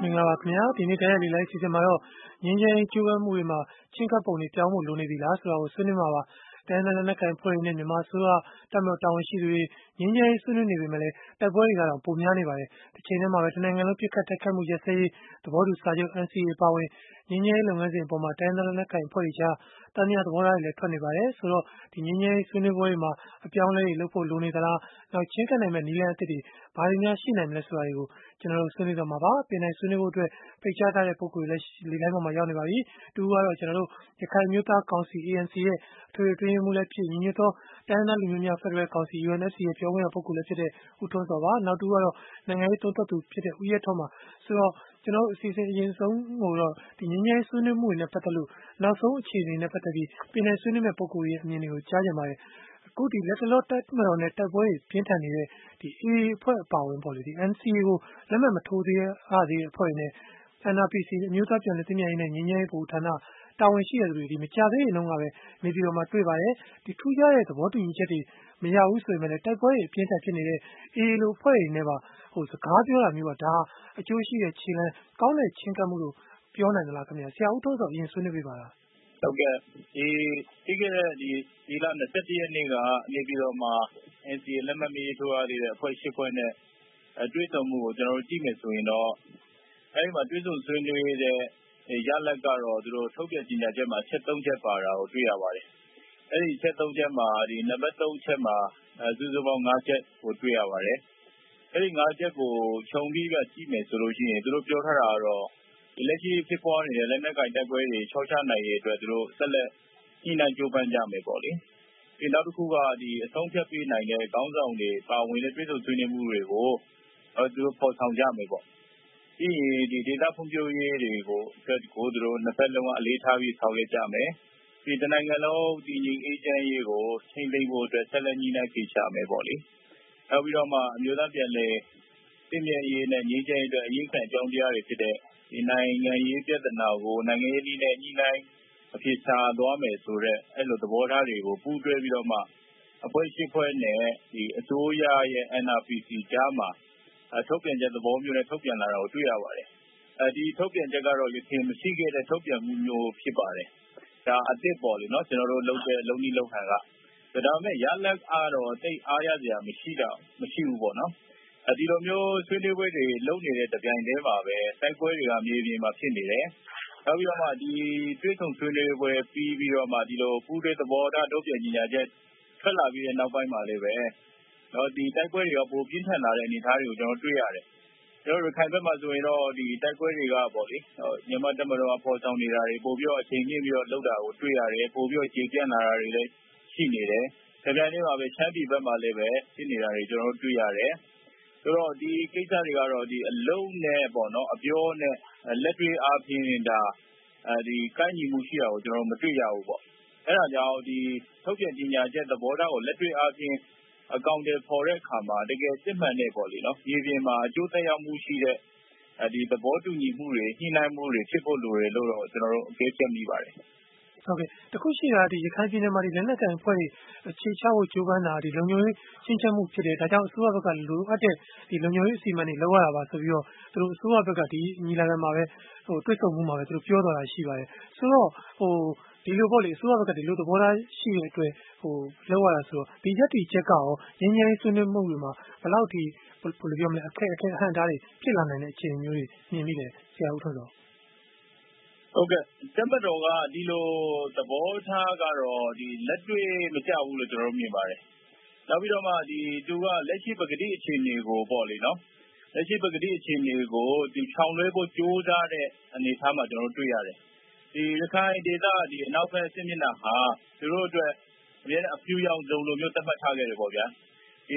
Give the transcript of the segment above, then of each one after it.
င်္ဂလာပါခင်ဗျာဒီနေ့တရားလီလိုက်စီစဉ်မှာတော့ငင်းချင်းကျိုးပမ်းမှုတွေမှာချင်းကပ်ပုံတွေပြောင်းဖို့လိုနေပြီလားဆိုတာကိုဆွေးနွေးမှာပါတိုင်းနယ်လက်ကန်ဖွဲ့နေမြန်မာဆိုတော့တမတော်တာဝန်ရှိသူတွေငင်းချင်းဆွေးနွေးနေပေမဲ့လည်းတိုက်ပွဲတွေကတော့ပုံများနေပါတယ်ဒီချိန်ထဲမှာပဲတနိုင်ငံလုံးပြစ်ခတ်တိုက်ခတ်မှုရက်စဲရေးသဘောတူစာချုပ် NCA ပါဝင်ငင်းချင်းလုပ်ငန်းစဉ်အပေါ်မှာတိုင်းနယ်လက်ကန်ဖွဲ့ကြားတန်မြသဘောထားတွေလည်းထွက်နေပါတယ်ဆိုတော့ဒီငင်းချင်းဆွေးနွေးပွဲတွေမှာအပြောင်းလဲတွေလုပ်ဖို့လိုနေသလားနောက်ချင်းကပ်နိုင်မဲ့နည်းလမ်းအသစ်တွေဘာတွေများရှိနိုင်မလဲဆိုတာတွေကိုကျွန်တော်တို့ဆွေးနွေးတော့မှာပါပြင်နိုင်ဆွေးနွေးဖို့အတွက်ဖိတ်ကြားထားတဲ့ပုဂ္ဂိုလ်တွေလည်းလေလိုင်းပေါ်မှာရောက်နေပါပြီတူကတော့ကျွန်တော်တို့ရခိုင်မျိုးသားကောင်စီ ANC ရဲ့အထွေထွေအတွင်းမှုလည်းဖြစ်ညီညွတ်သောတိုင်းဒေသလူမျိုးများဖက်ဒရယ်ကောင်စီ UNFC ရဲ့ပြောခွင့်ရပုဂ္ဂိုလ်လည်းဖြစ်တဲ့ဦးထွန်းစောပါနောက်တူကတော့နိုင်ငံရေးသုံးသပ်သူဖြစ်တဲ့ဦးရဲထွန်းပါဆိုတော့ကျွန်တော်တို့အစီအစဉ်အရင်ဆုံးကိုတော့ဒီငင်းငယ်ဆွေးနွေးမှုတွေနဲ့ပတ်သက်လို့နောက်ဆုံးအခြေအနေနဲ့ပတ်သက်ပြီးပြင်နိုင်ဆွေးနွေးမဲ့ပုဂ္ဂိုလ်ရဲ့အမြင်တွေကိုကြားကြပါတယ်အခုဒီလက်တလောတိုက်မတော်နဲ့တိုက်ပွဲတွေပြင်းထန်နေတဲ့ဒီ AA အဖွဲ့အပါဝင်ပေါ့လေဒီ NCA ကိုလက်မှတ်မထိုးသေးတဲ့အဖွဲ့နဲ့ NRPC အမျိုးသားပြည်နယ်တည်မြဲရေးနဲ့ညီညွတ်ရေးဗဟိုဌာနတာဝန်ရှိတဲ့သူတွေဒီမကြသေးရင်တော့ကပဲနေပြည်တော်မှာတွေ့ပါတယ်ဒီထူးခြားတဲ့သဘောတူညီချက်တွေမရဘူးဆိုရင်လည်းတိုက်ပွဲတွေအပြင်းထန်ဖြစ်နေတဲ့ AA လိုအဖွဲ့တွေနဲ့ပါစကားပြောတာမျိုးပါဒါအကျိုးရှိတဲ့ခြေလှမ်းကောင်းတဲ့ချင်းကပ်မှုလို့ပြောနိုင်သလားခင်ဗျာဆရာဦးထွန်းစောအရင်ဆွေးနွေးပြပါလားဟုတ်ကဲ့ဒီခဲ့တဲ့ဒီလ21ရက်နေ့ကနေပြည်တော်မှာ NCA လက်မှတ်မရေးထိုးရသေးတဲ့အဖွဲ့၈ဖွဲ့နဲ့တွေ့ဆုံမှုကိုကျွန်တော်တို့ကြည့်မယ်ဆိုရင်တော့အဲဒီမှာတွေ့ဆုံဆွေးနွေးတဲ့ရလဒ်ကတော့သူတို့ထုတ်ပြန်ကြေညာချက်မှာချက်၃ချက်ပါတာကိုတွေ့ရပါတယ်။အဲဒီချက်၃ချက်မှာဒီနံပါတ်3ချက်မှာစုစုပေါင်း5ချက်ကိုတွေ့ရပါတယ်။အဲဒီ5ချက်ကိုခြုံပြီးကြည့်မယ်ဆိုလို့ရှိရင်သူတို့ပြောထားတာကတော့လက်ရှိဖြစ်ပွားနေတဲ့လက်နက်ကိုင်တိုက်ပွဲတွေချောချနိုင်ရေးအတွက်သူတို့ဆက်လက်ညှိနှိုင်းကြိုးပမ်းကြမယ်ပေါ့လေ။နောက်တစ်ခုကအဆုံးဖြတ်ပေးနိုင်တဲ့ခေါင်းဆောင်တွေပါဝင်တဲ့တွေ့ဆုံဆွေးနွေးမှုတွေကိုသူတို့ဖော်ဆောင်ကြမယ်ပေါ့။ပြီးရင်ဒေသဖွံ့ဖြိုးရေးတွေကိုသူတို့နှစ်ဖက်လုံးကအလေးထားပြီးဆောင်ရွက်ကြမယ်။ဒီတနိုင်ငံလုံးတည်ငြိမ်အေးချမ်းရေးကိုထိန်းသိမ်းဖို့အတွက်ဆက်လက်ညှိနှိုင်းကြမယ်ပေါ့လေ။နောက်ပြီးတော့မှအမျိုးသားပြည်နယ်တည်မြဲရေးနဲ့ငြိမ်းချမ်းရေးအတွက်အရေးခံအကြောင်းတရားတွေဖြစ်တဲ့ဒီနိုင်ငံရေးပြဿနာကိုနိုင်ငံရေးနည်းနဲ့ညှိနှိုင်းအဖြေရှာသွားမယ်ဆိုတဲ့အဲ့လိုသဘောထားတွေကိုပူးတွဲပြီးတော့မှအဖွဲ့၈ဖွဲ့နဲ့ဒီအစိုးရရဲ့ NRPC ကြားမှာထုတ်ပြန်ချက်သဘောမျိုးနဲ့ထုတ်ပြန်လာတာကိုတွေ့ရပါတယ်။ဒီထုတ်ပြန်ချက်ကတော့ယခင်မရှိခဲ့တဲ့ထုတ်ပြန်မှုမျိုးဖြစ်ပါတယ်။ဒါအသစ်ပေါ့လေနော်ကျွန်တော်တို့လုပ်တဲ့လုပ်နည်းလုပ်ဟန်ကဒါပေမဲ့ရလဒ်ကတော့တိတ်အားရစရာမရှိဘူးပေါ့နော်။ဒီလိုမျိုးဆွေးနွေးပွဲတွေလုပ်နေတဲ့တပြိုင်တည်းမှာပဲတိုက်ပွဲတွေကမြေပြင်မှာဖြစ်နေတယ်။နောက်ပြီးတော့မှဒီတွေ့ဆုံဆွေးနွေးပွဲပြီးပြီးတော့မှဒီလိုပူးတွဲသဘောထားထုတ်ပြန်ကြေညာချက်ထွက်လာပြီးတဲ့နောက်ပိုင်းမှာလည်းပဲဒီတိုက်ပွဲတွေကပိုပြင်းထန်လာတဲ့အနေအထားတွေကိုကျွန်တော်တွေ့ရတယ်။ကျွန်တော်တို့ခိုင်ဘက်မှာဆိုရင်တော့ဒီတိုက်ပွဲတွေကပေါ့လေမြန်မာတပ်မတော်ကပေါ်ဆောင်နေတာတွေပို့ပြီးတော့အချိန်ကြီးပြီးတော့လောက်တာကိုတွေ့ရတယ်။ပို့ပြီးတော့ခြေပြန့်လာတာတွေလည်းရှိနေတယ်။ဒါကြတဲ့မှာပဲချမ်းပြည်ဘက်မှာလည်းပဲဖြစ်နေတာတွေကျွန်တော်တို့တွေ့ရတယ်။ဆိုတော့ဒီကိစ္စတွေကတော့ဒီအလုံးနဲ့ပေါ့နော်အပြောနဲ့လက်တွေ့အားဖြင့်ဒါဒီကိုင်းညီမှုရှိတာကိုကျွန်တော်မတွေ့ရဘူးပေါ့အဲဒါကြောင့်ဒီထုတ်ပြန်ကြေညာချက်သဘောထားကိုလက်တွေ့အားဖြင့်အကောင့်တွေပေါ်တဲ့အခါမှာတကယ်စစ်မှန်တဲ့ပေါ့လေနော်ဒီပြင်မှာအကျိုးသက်ရောက်မှုရှိတဲ့ဒီသဘောတူညီမှုတွေညှိနှိုင်းမှုတွေဖြစ်ဖို့လိုတယ်လို့တော့ကျွန်တော်တို့အကဲဖြတ်မိပါတယ်ဟုတ်ကဲ့တခုရှိတာဒီရခိုင်ပြည်နယ်မှာဒီလက်နက်ကန်အဖွဲ့တွေအခြေချဖို့ကြိုးပမ်းတာဒီလုံခြုံရေးရှင်းချက်မှုဖြစ်တယ်ဒါကြောင့်အစိုးရဘက်ကလိုအပ်တဲ့ဒီလုံခြုံရေးအစီအမံတွေလောက်ရတာပါဆိုပြီးတော့သူတို့အစိုးရဘက်ကဒီညီလာခံမှာပဲတွေ့ဆုံမှုမှာပဲသူတို့ပြောသွားတာရှိပါတယ်ဆိုတော့ဒီလိုပေါ့လေအစိုးရဘက်ကဒီလိုသဘောထားရှိတဲ့အတွက်လောက်ရတာဆိုတော့ဒီရက်တီချက်ကရောငင်းငယ်ဆွေးနွေးမှုတွေမှာဘယ်လောက်ထိဘယ်လိုပြောမလဲအခက်အဟန့်တားတွေဖြစ်လာနိုင်တဲ့အခြေအနေမျိုးတွေမြင်မိတယ်ဆရာဦးထွန်းစောဟုတ်ကဲ့တပ်မတော်ကဒီလိုသဘောထားကတော့ဒီလက်တွေ့မကျဘူးလို့ကျွန်တော်တို့မြင်ပါတယ်နောက်ပြီးတော့မှဒီသူကလက်ရှိပကတိအခြေအနေကိုပေါ့လေနော်လက်ရှိပကတိအခြေအနေကိုဒီခြောင်လွှဲဖို့ကြိုးစားတဲ့အနေအထားမှာကျွန်တော်တို့တွေ့ရတယ်ဒီရခိုင်ဒေသဒီအနောက်ဘက်စစ်မျက်နှာဟာသူတို့အတွက်အများနဲ့အပြူရောင်ဇုံလိုမျိုးသတ်မှတ်ထားခဲ့တယ်ပေါ့ဗျာဒီ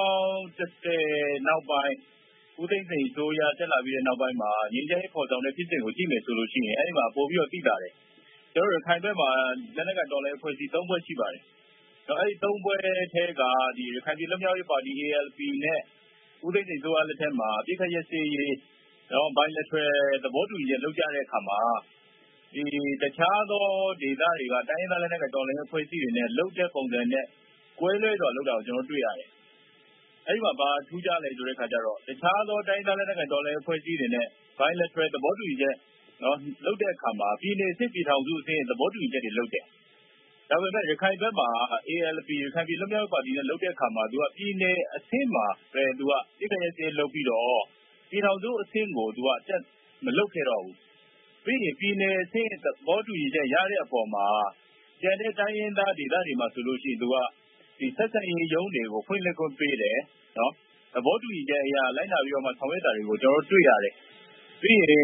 2010နောက်ပိုင်းဦးသိန်းစိန်ဆိုရတက်လာပြီးတဲ့နောက်ပိုင်းမှာငင်းကျဲပေါ်ဆောင်တဲ့ဖြစ်စဉ်ကိုကြည့်မယ်ဆိုလို့ရှိရင်အဲဒီမှာပို့ပြီးတော့သိတာတယ်ကျွန်တော်တို့ခိုင်ဘက်မှာလက်နက်ကတော်လှန်အဖွဲ့အစည်း3ဖွဲ့ရှိပါတယ်အဲဒီ3ဖွဲ့ထဲကဒီရခိုင်ပြည်လွတ်မြောက်ရေးပါတီ ALP နဲ့ဦးသိန်းစိန်ဆိုရလက်ထက်မှာအပြစ်ခတ်ရစေးရေးဘိုင်လက်ထွယ်သဘောတူညီချက်လုပ်ကြတဲ့အခါမှာဒီတခြားသောဒေသတွေကတိုင်းရင်းသားလက်နက်ကတော်လှန်ရေးအဖွဲ့အစည်းတွေနဲ့လုပ်တဲ့ပုံစံနဲ့ကွဲလွဲစွာလုပ်တာကိုကျွန်တော်တွေ့ရတယ်အဲ့ဒီမှာဘာထူးခြားလဲဆိုတဲ့ခါကျတော့တခြားသောတိုင်းသားလက်နက်ကိုင်တော်လှန်ရေးအဖွဲ့အစည်းတွေနဲ့ bilateral သဘောတူညီချက်လုပ်တဲ့အခါမှာပြည်နယ်အဆင့်ပြည်ထောင်စုအဆင့်သဘောတူညီချက်တွေလုပ်တယ်။ဒါပေမဲ့ရခိုင်ဘက်မှာ ALP ရခိုင်ပြည်လွတ်မြောက်ရေးပါတီနဲ့လုပ်တဲ့အခါမှာသူကပြည်နယ်အဆင့်မှာပဲသူကပြည်နယ်အဆင့်လုပ်ပြီးတော့ပြည်ထောင်စုအဆင့်ကိုသူကတက်မလုပ်ခဲ့တော့ဘူး။ပြီးရင်ပြည်နယ်အဆင့်သဘောတူညီချက်ရတဲ့အပေါ်မှာကျန်တဲ့တိုင်းရင်းသားဒေသတွေမှာဆိုလို့ရှိရင်သူကဒီဆက်ဆံရေးရုံးတွေကိုဖွင့်လှစ်ခွင့်ပေးတယ်နော်သဘောတူညီချက်အရလိုက်နာပြီးတော့မှဆောင်ရွက်တာတွေကိုကျွန်တော်တို့တွေ့ရတယ်။ပြီးရင်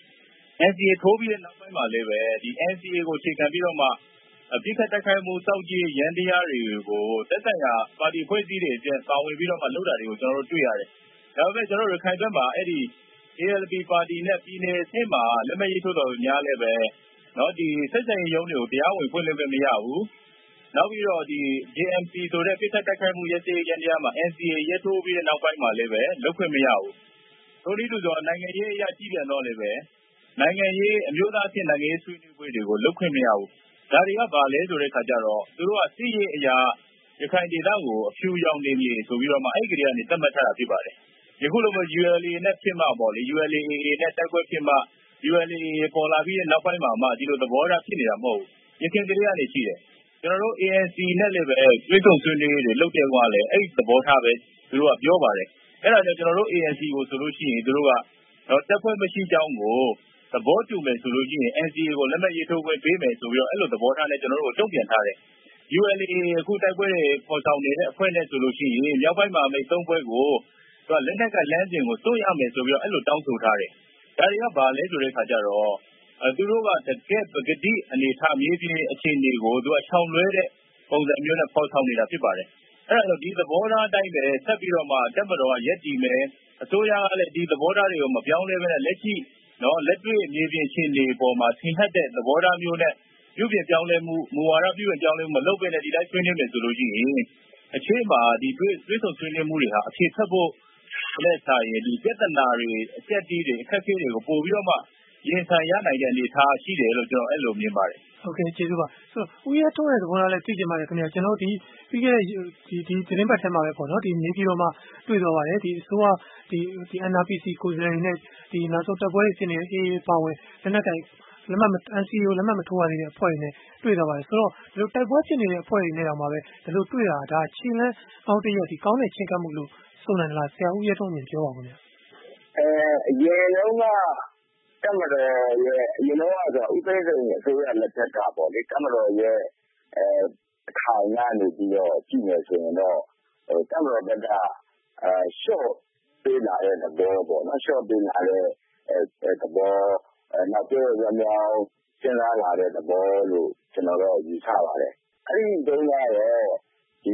NCA ထိုးပြီးတဲ့နောက်ပိုင်းမှာလည်းပဲဒီ NCA ကိုအခြေခံပြီးတော့မှပြစ်ခတ်တိုက်ခိုက်မှုစောင့်ကြည့်ရန်တရားတွေကိုသက်ဆိုင်ရာပါတီဖွဲ့စည်းတွေအပြင်ပါဝင်ပြီးတော့မှလုပ်တာတွေကိုကျွန်တော်တို့တွေ့ရတယ်။ဒါပေမဲ့ကျွန်တော်တို့ရခိုင်ဘက်မှာအဲ့ဒီ ALP ပါတီနဲ့ပြည်နယ်အဆင့်မှာလက်မှတ်ရေးထိုးတော်များလည်းပဲနော်ဒီဆက်ဆံရေးရုံးတွေကိုတရားဝင်ဖွင့်လှစ်ခွင့်မရဘူး။နောက်ပြီးတော့ဒီ JMC ဆိုတဲ့ပြစ်ခတ်တိုက်ခိုက်မှုရန်တရားမှာ NCA ရေးထိုးပြီးတဲ့နောက်ပိုင်းမှာလည်းပဲလုပ်ခွင့်မရဘူး။ထို့နည်းတူစွာနိုင်ငံရေးအရာကြီးပြန်တော့လည်းပဲနိုင်ငံရေးအမျိုးသားအဆင့်နိုင်ငံရေးဆွေးနွေးပွဲတွေကိုလုပ်ခွင့်မရဘူး။ဒါတွေကဘာလဲဆိုတဲ့ခါကျတော့သူတို့ကစစ်ရေးအရာရခိုင်ဒေသကိုအဖြူရောင်နေမြေဆိုပြီးတော့မှအဲ့ဒီကလေးကနေသတ်မှတ်ထားတာဖြစ်ပါတယ်။ယခုလိုမျိုး ULA နဲ့ဖြစ်မှပေါ့လေ ULA နဲ့တိုက်ပွဲဖြစ်မှ ULA ပေါ်လာပြီးတဲ့နောက်ပိုင်းမှာမှဒီလိုသဘောထားဖြစ်နေတာမဟုတ်ဘူး။ရခိုင်ကလေးကနေရှိတယ်။ကျွန်တော်တို့ ANC နဲ့လည်းပဲတွေ့ဆုံဆွေးနွေးတွေလုပ်တဲ့ကွာလေအဲ့ဒီသဘောထားပဲသူတို့ကပြောပါတယ်။အဲ့ဒါကြောင့်ကျွန်တော်တို့ ANC ကိုဆိုလို့ရှိရင်သူတို့ကတပ်ဖွဲ့မရှိကြောင်းကိုသဘောတူမယ်ဆိုလို့ရှိရင် NCA ကိုလက်မှတ်ရေးထိုးခွင့်ပေးမယ်ဆိုပြီးတော့အဲ့လိုသဘောထားနဲ့ကျွန်တော်တို့ကိုတုံ့ပြန်ထားတယ်။ ULA အခုတိုက်ပွဲတွေပေါ်ဆောင်နေတဲ့အဖွဲ့နဲ့ဆိုလို့ရှိရင်မြောက်ပိုင်းမှာမိတ်သုံးပွဲကိုသူကလက်နက်ကလမ်းစဉ်ကိုစွန့်ရမယ်ဆိုပြီးတော့အဲ့လိုတောင်းဆိုထားတယ်။ဒါတွေကဘာလဲဆိုတဲ့ခါကျတော့သူတို့ကတကယ်ပဂတိအနေထားမြေပြင်အခြေအနေကိုသူကချောင်လွဲတဲ့ပုံစံမျိုးနဲ့ပေါ်ဆောင်နေတာဖြစ်ပါတယ်။အဲ့ဒါဆိုဒီသဘောထားအတိုင်းပဲဆက်ပြီးတော့မှတပ်မတော်ကရက်တည်မယ်အစိုးရကလည်းဒီသဘောထားတွေကိုမပြောင်းလဲဘဲနဲ့လက်ရှိလက်တွေ့မြေပြင်အခြေအနေပေါ်မှာထင်ဟပ်တဲ့သဘောထားမျိုးနဲ့ပြုပြင်ပြောင်းလဲမှုမူဝါဒပြုပြင်ပြောင်းလဲမှုမလုပ်ဘဲနဲ့ဒီတိုင်းဆွေးနွေးမယ်ဆိုလို့ရှိရင်အခြေမှာဒီတွေ့ဆုံဆွေးနွေးမှုတွေဟာအခြေဆက်ဖို့လက်ဆိုင်ရင်ဒီပြဿနာတွေအကျက်တီးတွေအခက်အခဲတွေကိုပို့ပြီးတော့မှရင်ဆိုင်ရနိုင်တဲ့အနေအထားရှိတယ်လို့ကျွန်တော်အဲ့လိုမြင်ပါတယ်ဟုတ်ကဲ့ကျေးဇူးပါဆိုတော့ဦးရဲထုံးရဲ့သဘောထားလည်းသိချင်ပါတယ်ခင်ဗျာကျွန်တော်ဒီပြီးခဲ့တဲ့ဒီသတင်းပတ်ထဲမှာပဲပေါ့နော်ဒီနေပြည်တော်မှာတွေ့တော့ပါတယ်ဒီအစိုးရဒီ NRPC ကိုယ်စားလှယ်တွေနဲ့ဒီနောက်ဆုံးတပ်ပွဲတွေဖြစ်နေတဲ့ AA ပါဝင်လက်နက်ကိုင်လက်မှတ် NCO လက်မှတ်မထိုးရသေးတဲ့အဖွဲ့တွေနဲ့တွေ့တော့ပါတယ်ဆိုတော့ဒီလိုတိုက်ပွဲဖြစ်နေတဲ့အဖွဲ့တွေနဲ့တောင်မှပဲဒီလိုတွေ့တာဒါချင်းလဲကောင်းတရက်ဒီကောင်းတဲ့ချင်းကပ်မှုလို့ဆိုနိုင်လားဆရာဦးရဲထုံးမြင်ပြောပါဦးခင်ဗျာအရင်တော့ကတမတော်ရဲ့အရင်တော့ဆိုဥပဒေဆိုင်အစိုးရလက်ထက်ကပေါ့လေတမတော်ရဲ့ခိုင်ကနေပြီးတော့ကြည့်နေဆိုရင်တော့တမတော်ဘက်ကရှော့ပေးလာတဲ့သဘောပေါ့နော်ရှော့ပေးလာတဲ့သဘောနောက်ပြည့်ပြောင်းစဉ်းစားလာတဲ့သဘောလို့ကျွန်တော်တို့ယူဆပါတယ်အဲ့ဒီတုန်းကတော့ဒီ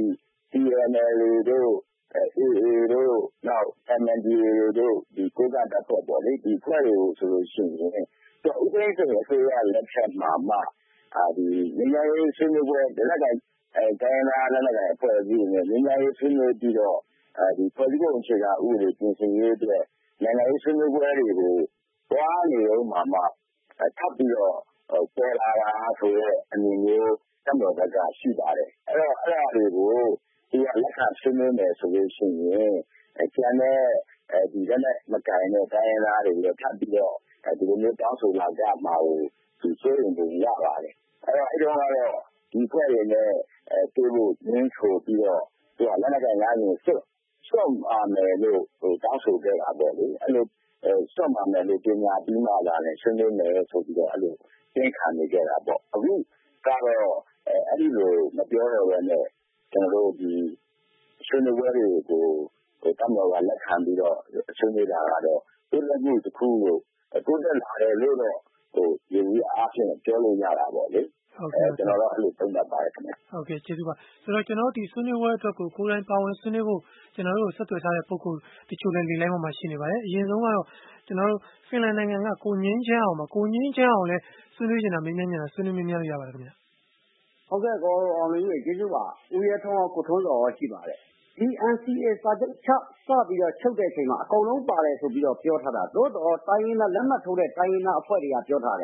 TNL တို့AA တို့နောက် MNDAA တို့ဒီကိုကတပ်ဖွဲ့ပေါ့လေဒီဖွဲ့တွေကိုဆိုလို့ရှိရင်သူဥပဒေဆိုင်အစိုးရလက်ထက်မှာမှဒီငြိမ်းချမ်းရေးဆွေးနွေးပွဲလက်နက်ကိုင်တိုင်းသားလက်နက်ကိုင်အဖွဲ့အစည်းတွေနဲ့ငြိမ်းချမ်းရေးဆွေးနွေးပြီးတော့ဒီဖွဲ့စည်းပုံအခြေခံဥပဒေပြင်ဆင်ရေးအတွက်နိုင်ငံရေးဆွေးနွေးပွဲတွေကိုတွားနေတော့မှထပ်ပြီးတော့ပေါ်လာတာဆိုတဲ့အနေမျိုးတမတော်ဘက်ကရှိပါတယ်အဲ့တော့အဲ့ဒါတွေကိုဒီကလက်ခံဆွေးနွေးမယ်ဆိုလို့ရှိရင်ကျန်တဲ့ဒီလက်နဲ့မကင်တဲ့တိုင်းသားတွေလည်းထပ်ပြီးတော့ဒီလိုမျိုးတောင်းဆိုလာကြမှာကိုသူဆွေးနွေးပုံရပါတယ်အဲ့တော့ဒီဖွဲ့ရနဲ့တွေ့ဖို့ရင်းဆိုပြီးတော့သူကလက်နက်ကိုင်လာရင်စွန့်ပါမယ်လို့တောင်းဆိုခဲ့တာပေါ့လေအဲ့လိုစွန့်ပါမယ်လို့ပြင်ညာပြီးမှလာတယ်ဆွေးနွေးမယ်ဆိုပြီးတော့အဲ့လိုသင်ခံနေကြတာပေါ့အခုကတော့အဲ့ဒီလိုမပြောတော့ဘဲနဲ့ကျွန်တော်တို့ဒီဆွေးနွေးပွဲတွေကိုတမတော်ကလက်ခံပြီးတော့ဆွေးနွေးတာကတော့တိုးတက်မှုတစ်ခုလို့တိုးတက်လာတယ်လို့တော့ရည်ရည်အားဖြင့်ပြောလို့ရတာပေါ့လေဟုတ်ကဲ့ကျွန်တော်တို့အဲ့လိုသုံးသပ်ပါတယ်ခင်ဗျဟုတ်ကဲ့ကျေးဇူးပါဆိုတော့ကျွန်တော်တို့ဒီဆွေးနွေးပွဲအတွက်ကိုကိုယ်တိုင်ပါဝင်ဆွေးနွေးဖို့ကျွန်တော်တို့ဆက်သွယ်ထားတဲ့ပုဂ္ဂိုလ်တချို့လည်းလေလိုင်းပေါ်မှာရှိနေပါတယ်အရင်ဆုံးကတော့ကျွန်တော်တို့ဖင်လန်နိုင်ငံကကိုငင်းချမ်းအောင်ကိုငင်းချမ်းအောင်လည်းဆွေးနွေးနေတာမင်းမြန်နေတာဆွေးနွေးမင်းမြန်လို့ရပါတယ်ခင်ဗျဟုတ်ကဲ့ကိုအောင်လေးကျေးဇူးပါဦးရဲထုံးကိုထွန်းစောရှိပါတယ်ဒီ NCA စာချုပ်စပြီးတော့ချုပ်တဲ့အချိန်မှာအကုန်လုံးပါတယ်ဆိုပြီးတော့ပြောထားတာသို့တော့တိုင်းရင်းသားလက်မှတ်ထိုးတဲ့တိုင်းရင်းသားအဖွဲ့တွေကပြောထားတယ်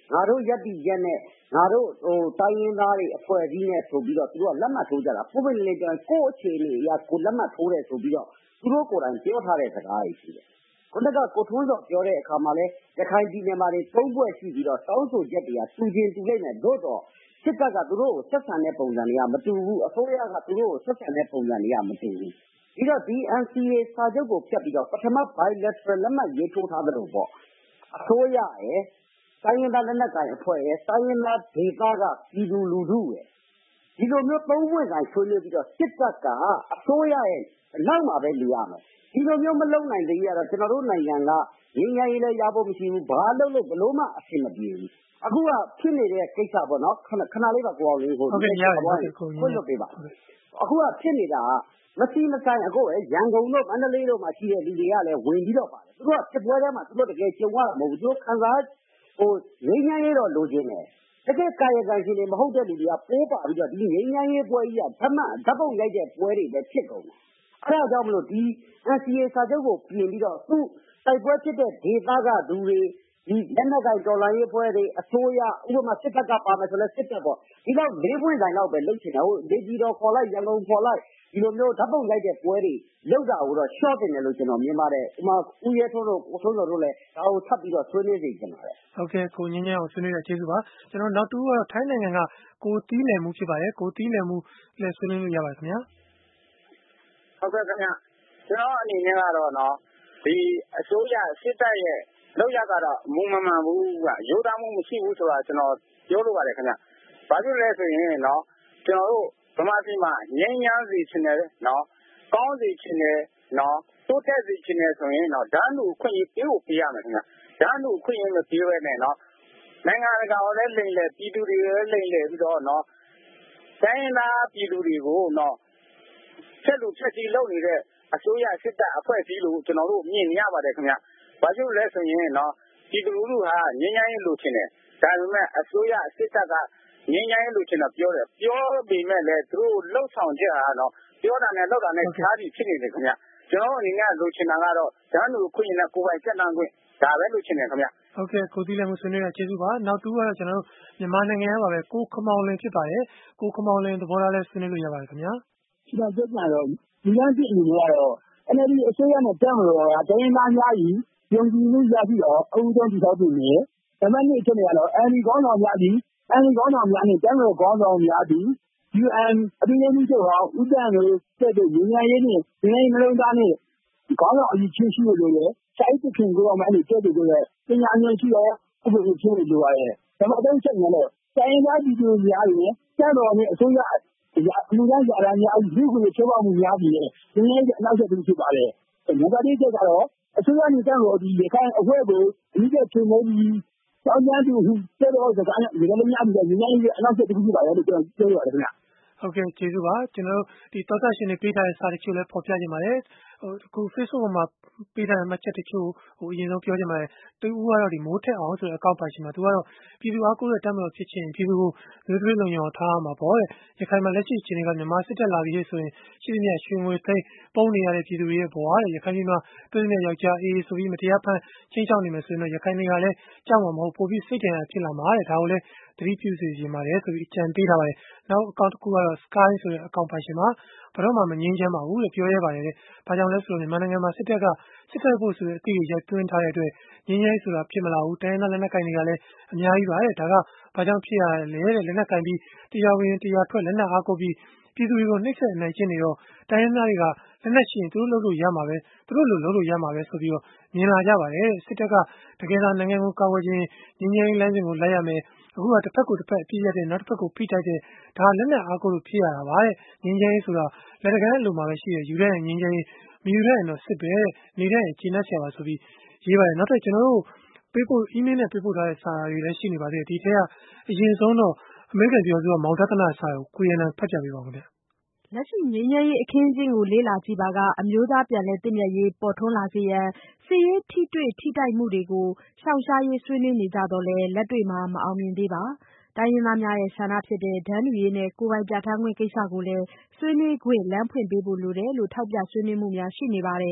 ငါတို့ရပ်တည်ချက်နဲ့ငါတို့တိုင်းရင်းသားတွေအဖွဲ့အစည်းနဲ့ဆိုပြီးတော့သူတို့ကလက်မှတ်ထိုးကြတာပုံမှန်လေးပြောရင်ကိုယ့်အခြေအနေအရကိုလက်မှတ်ထိုးတယ်ဆိုပြီးတော့သူတို့ကိုယ်တိုင်ပြောထားတဲ့စကားတွေရှိတယ်ခုနကကိုထွန်းစောပြောတဲ့အခါမှာလဲရခိုင်ပြည်နယ်မှာတွေ၃ဘွဲ့ရှိပြီးတော့တောင်းဆိုချက်တွေကတူချင်းတူလိုက်မယ်သို့တော့စစ်တပ်ကသူတို့ကိုဆက်ဆံတဲ့ပုံစံတွေကမတူဘူးအစိုးရကသူတို့ကိုဆက်ဆံတဲ့ပုံစံတွေကမတူဘူးပြီးတော့ဒီ NCA စာချုပ်ကိုဖျက်ပြီးတော့ပထမ bilateral လက်မှတ်ရေးထိုးထားသလိုပေါ့အစိုးရရဲ့တိုင်းရင်းသားလက်နက်ကိုင်အဖွဲ့ရဲ့တိုင်းရင်းသားဒေသကပြည်သူလူထုရဲ့ဒီလိုမျိုးသုံးပွင့်ဆိုင်ဆွေးနွေးပြီးတော့စစ်တပ်ကအစိုးရရဲ့နောက်မှာပဲလူရမယ်ဒီလိုမျိုးမလုံနိုင်သေးရတော့ကျွန်တော်တို့နိုင်ငံကငြိမ်းချမ်းရေးလည်းရဖို့မရှိဘူးဘာလို့လို့ဘလို့မှအဆင်မပြေဘူးအခုကဖြစ်နေတဲ့ကိစ္စပေါ့နော်ခဏလေးပါကိုအောင်လေးကိုဟုတ်ကဲ့ရတယ်ခွင့်လွှတ်ပေးပါအခုကဖြစ်နေတာမစီမဆိုင်အခုရန်ကုန်တို့မန္တလေးတို့မှာရှိတဲ့လူတွေကလည်းဝင်ပြီးတော့ပါတယ်သူတို့ကစစ်ပွဲထဲမှာသူတို့တကယ်ကြုံရတာမဟုတ်ဘူးသူတို့ခံစားငြိမ်းချမ်းရေးတော့လိုချင်တယ်တကယ်ကာယကံရှင်တွေမဟုတ်တဲ့လူတွေကပိုးပါပြီးတော့ဒီငြိမ်းချမ်းရေးပွဲကြီးကဓာတ်ပုံရိုက်တဲ့ပွဲတွေပဲဖြစ်ကုန်တယ်အဲဒါကြောင့်မလို့ဒီ NCA စာချုပ်ကိုပြင်ပြီးတော့သူတိုက်ပွဲဖြစ်တဲ့ဒေသကလူတွေဒီလက်နက်ကိုင်တော်လှန်ရေးပွဲတွေအစိုးရဥပမာစစ်တပ်ကပါမယ်ဆိုလဲစစ်တပ်ပေါ့ဒီတော့၄ပွင့်ဆိုင်လောက်ပဲလုပ်ချင်တယ်ဟုတ်နေပြည်တော်ခေါ်လိုက်ရန်ကုန်ခေါ်လိုက်ဒီလိုမျိုးဓာတ်ပုံရိုက်တဲ့ပွဲတွေလုပ်တာကိုတော့ short တင်တယ်လို့ကျွန်တော်မြင်ပါတယ်ဥပမာဦးရဲထွန်းတို့ကိုထွန်းတော်တို့လည်းဒါကိုထပ်ပြီးတော့ဆွေးနွေးနေကြပါတယ်ဟုတ်ကဲ့ကိုငင်းငင်းအောင်ဆွေးနွေးတဲ့ကျေးဇူးပါကျွန်တော်နောက်တူကတော့ထိုင်းနိုင်ငံကကိုတီးလည်မှုဖြစ်ပါတယ်ကိုတီးလည်မှုလည်းဆွေးနွေးလို့ရပါတယ်ခင်ဗျာဟုတ်ကဲ့ခင်ဗျကျွန်တော်အနေနဲ့ကတော့နော်ဒီအစိုးရစစ်တပ်ရဲ့လောက်ရကတော့မူမမှန်ဘူးကရိုးသားမှုမရှိဘူးဆိုတာကျွန်တော်ပြောလို့ပါတယ်ခင်ဗျဘာဖြစ်လဲဆိုရင်နော်ကျွန်တော်တို့ဗမာပြည်မှာငြိမ်းချမ်းစီချင်တယ်နော်ကောင်းစီချင်တယ်နော်တိုးတက်စီချင်တယ်ဆိုရင်နော်ဓာတ်လူခွင့်ရေးပေးဖို့ပေးရမယ်ခင်ဗျဓာတ်လူခွင့်ရေးမပေးဘဲနဲ့နော်နိုင်ငံတကာကိုလည်းလိမ်လည်ပြည်သူတွေလည်းလိမ်လည်ပြီးတော့နော်တိုင်းရင်းသားပြည်သူတွေကိုနော်ဆက်လူဖြတ်ကြီးလုပ်နေတဲ့အစိုးရစစ်တပ်အဖွဲ့အစည်းလို့ကျွန်တော်တို့မြင်ရပါတယ်ခင်ဗျ။ဘာဖြစ်လို့လဲဆိုရင်နော်ပြည်သူလူထုဟာငြိမ်းချမ်းရေးလိုချင်တယ်။ဒါပေမဲ့အစိုးရစစ်တပ်ကငြိမ်းချမ်းရေးလိုချင်တာပြောတယ်။ပြောပေမဲ့လည်းသူတို့လှုပ်ဆောင်ချက်ဟာနော်ပြောတာနဲ့လုပ်တာနဲ့ခြားပြီးဖြစ်နေတယ်ခင်ဗျ။ကျွန်တော်အနေနဲ့လိုချင်တာကတော့ဓာတ်လူခွင့်နဲ့ကိုယ်ပိုင်စက်တမ်းခွင့်ဒါပဲလိုချင်တယ်ခင်ဗျ။ဟုတ်ကဲ့ကိုတီးလည်းမဆွေးနွေးရကျေးဇူးပါ။နောက်တူကတော့ကျွန်တော်တို့မြန်မာနိုင်ငံရပါပဲကိုခမောင်လင်းဖြစ်ပါတယ်။ကိုခမောင်လင်းသဘောထားလဲဆွေးနွေးလို့ရပါတယ်ခင်ဗျာ။ကျွန်တော်ပြောပြတော့ဒီလမ်းဖြစ်အနေနဲ့ကတော့NLD အစိုးရနဲ့တက်မလို့ကတိုင်းရင်းသားများကြီးယုံကြည်မှုရပြီးတော့အဦးဆုံးတည်ဆောက်ပြီးနေ။ဒါမှမဟုတ်ဖြစ်နေရတော့ NLD ခေါင်းဆောင်များသည်NLD ခေါင်းဆောင်များနဲ့တက်မလို့ခေါင်းဆောင်များသည် UN အပြည်ပြည်ချုပ်ဟောင်းဦးတန်းတို့တက်တဲ့ညီညာရေးနဲ့ဒီနေ့မလုံးသားနဲ့ခေါင်းဆောင်အကြီးချင်းရှိလို့လည်းစာရေးသခင်ကိုမှအဲ့ဒီတက်တဲ့ပညာဉာဏ်ရှိတော့ဥပဒေချင်းလိုရတယ်။ဒါမှအတော့ချက်နေတော့တိုင်းရင်းသားပြည်သူများရဲ့တက်တော်နဲ့အစိုးရအမှုများကြတာများလူကိုချိုးပေါက်မှုများပြီးဒီနေ့အနောက်ဆက်သူဖြစ်ပါတယ်။နံပါတ်1ချက်ကတော့အစိုးရနဲ့တက်တော်ဒီရခိုင်အဖွဲ့ကိုအကြီးအကျယ်မိုးပြီးတောင်းတသူတက်တော်စကားနဲ့ဒီလိုများပြီးညီညာရေးအနောက်ဆက်သူဖြစ်ပါတယ်လို့ကျွန်တော်ပြောရတယ်ခင်ဗျာ။ဟုတ်ကဲ့ကျေးဇူးပါကျွန်တော်တို့ဒီသောတာရှင်တွေပေးထားတဲ့စာတချို့လည်းဖော်ပြခြင်းပါတယ်အခု Facebook မှာပေးထားတဲ့မှတ်ချက်တချို့အရင်ဆုံးပြောချင်ပါတယ်သူကတော့ဒီမိုးထက်အောင်ဆိုတဲ့အကောင့်ပါရှင်မှာသူကတော့ပြည်သူအားကိုးတဲ့တတ်မလို့ဖြစ်ချင်းပြည်သူကိုလူတွေလုံခြုံအောင်ထားမှာပေါ့တဲ့ရခိုင်မှာလက်ရှိအခြေအနေကမြန်မာစစ်တပ်လာပြီးဆိုရင်ရှိသမျှရွှေငွေသိမ်းပုံနေရတဲ့ပြည်သူတွေရဲ့ဘဝတဲ့ရခိုင်ပြည်မှာပြည်သူယောက်ျားအေးဆိုပြီးမတရားဖမ်းချင်းချောင်းနေမယ်ဆိုရင်တော့ရခိုင်တွေကလည်းကြောက်မှာမဟုတ်ပိုပြီးစိတ်ကြံရဖြစ်လာမှာတဲ့ဒါကိုလည်းသတိပြုစေချင်ပါတယ်ဆိုပြီးအကြံပေးထားပါတယ်နောက်အကောင့်တစ်ခုကတော့ Sky ဆိုတဲ့အကောင့်ပါရှင်မှာဘာတော့မှမငြင်းချမ်းပါဘူးလို့ပြောရပါတယ်တဲ့ဘာကြောင့်လဲဆိုတော့မြန်မာနိုင်ငံမှာစစ်တပ်ကစစ်တပ်ဖို့ဆိုတဲ့အတိအကျရိုက်သွင်းထားတဲ့အတွက်ငြင်းချမ်းဆိုတာဖြစ်မလာဘူးတိုင်းရင်းသားလက်နက်ကိုင်တွေကလည်းအများကြီးပါတဲ့ဒါကဘာကြောင့်ဖြစ်ရလဲတဲ့လက်နက်ကင်ပြီးတရားဝင်တရားထွက်လက်နက်အားကိုပြီးပြည်သူတွေကိုနှိမ့်ဆက်နိုင်ခြင်းတွေတော့တိုင်းရင်းသားတွေကလက်နက်ရှိရင်သူတို့လုပ်လို့ရမှာပဲသူတို့လုပ်လို့ရမှာပဲဆိုပြီးတော့မြင်လာကြပါတယ်စစ်တပ်ကတကယ်တော့နိုင်ငံကိုကာကွယ်ခြင်းငြင်းချမ်းရေးလမ်းစဉ်ကိုလိုက်ရမယ်အခုကတစ်ဖက်ကိုတစ်ဖက်အပြည့်ရတဲ့နောက်တစ်ဖက်ကိုဖိတိုက်တဲ့ဒါလက်နက်အားကိုလို့ဖြစ်ရတာပါတဲ့ငြင်းချမ်းရေးဆိုတာလက်တကမ်းလိုမှာပဲရှိတယ်ယူတဲ့ငြင်းချမ်းရေးမယူတဲ့ရင်တော့စစ်ပဲနေတဲ့ရင်ကျင်းတတ်ဆရာပါဆိုပြီးရေးပါတယ်နောက်ထပ်ကျွန်တော်တို့ပေးပို့ email နဲ့ပေးပို့ထားတဲ့စာတွေလည်းရှိနေပါသေးတယ်ဒီထဲကအရင်ဆုံးတော့အမေရိကန်ပြည်ထောင်စုကမောင်တသနာစာကိုကိုရန်နံဖတ်ကြပေးပါဦးခင်ဗျလက်ရှိငြိမ်းချမ်းရေးအခင်းအကျင်းကိုလေ့လာကြည့်ပါကအမျိုးသားပြန်လည်သင့်မြတ်ရေးပေါ်ထွန်းလာစေရန်စစ်ရေးထိတွေ့ထိတိုက်မှုတွေကိုရှောင်ရှားရေးဆွေးနွေးနေကြတော့လဲလက်တွေ့မှာမအောင်မြင်သေးပါတိုင်းရင်းသားများရဲ့ဆန္ဒဖြစ်တဲ့ဒန်းလူရေးနဲ့ကိုယ်ပိုင်ပြဋ္ဌာန်းခွင့်ကိစ္စကိုလည်းဆွေးနွေးခွင့်လမ်းဖွင့်ပေးဖို့လိုတယ်လို့ထောက်ပြဆွေးနွေးမှုများရှိနေပါတယ်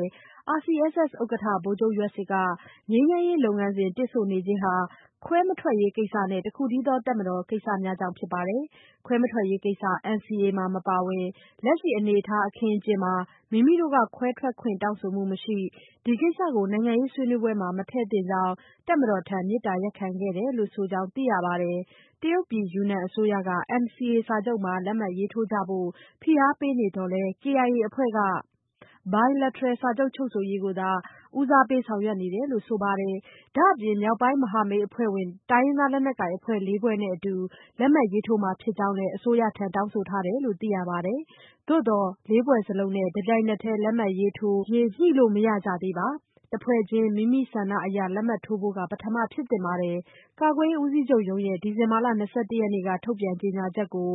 RCSS ဥက္ကဋ္ဌ ဗိုလ်ချုပ်ရွက်ဆစ်က ငြိမ်းချမ်းရေးလုပ်ငန်းစဉ်တစ်ဆို့နေခြင်းဟာ ခွဲမထွက်ရေးကိစ္စနဲ့ တစ်ခုတည်းသောတပ်မတော်ကိစ္စများကြောင့်ဖြစ်ပါတယ်။ ခွဲမထွက်ရေးကိစ္စ NCA မှာမပါဝင်၊ လက်ရှိအနေအထားအခင်းအကျင်းမှာ မိမိတို့ကခွဲထွက်ခွင့်တောင်းဆိုမှုမရှိ၊ ဒီကိစ္စကိုနိုင်ငံရေးဆွေးနွေးပွဲမှာမထည့်သင့်ကြောင်း တပ်မတော်ထံမေတ္တာရပ်ခံခဲ့တယ်လို့ဆိုကြောင်းသိရပါတယ်။ တရုတ်ပြည်ယူနန်အစိုးရက NCA စာချုပ်မှာလက်မှတ်ရေးထိုးကြဖို့ ဖိအားပေးနေသော်လည်း KIA အဖွဲ့က Bilateral စာချုပ်ချုပ်ဆိုရေးကိုသာ ဦးစားပေးဆောင်ရွက်နေတယ်လို့ဆိုပါတယ်။ ဒါ့အပြင် မြောက်ပိုင်းမဟာမိတ်အဖွဲ့ဝင် တိုင်းရင်းသားလက်နက်ကိုင်အဖွဲ့ ၄ ဖွဲ့နဲ့အတူ လက်မှတ်ရေးထိုးမှာဖြစ်ကြောင်းလည်း အစိုးရထံတောင်းဆိုထားတယ်လို့သိရပါတယ်။ သို့သော် ၄ ဖွဲ့စလုံးနဲ့ တပြိုင်နက်တည်းလက်မှတ်ရေးထိုးရေးညှိလို့မရကြသေးပါ။ တဖွဲ့ချင်း မိမိဆန္ဒအရလက်မှတ်ထိုးဖို့က ပထမဖြစ်သင့်ပါတယ်။ ကာကွယ်ရေးဦးစီးချုပ်ရုံးရဲ့ ဒီဇင်ဘာလ ၂၁ ရက်နေ့က ထုတ်ပြန်ကြေညာချက်ကို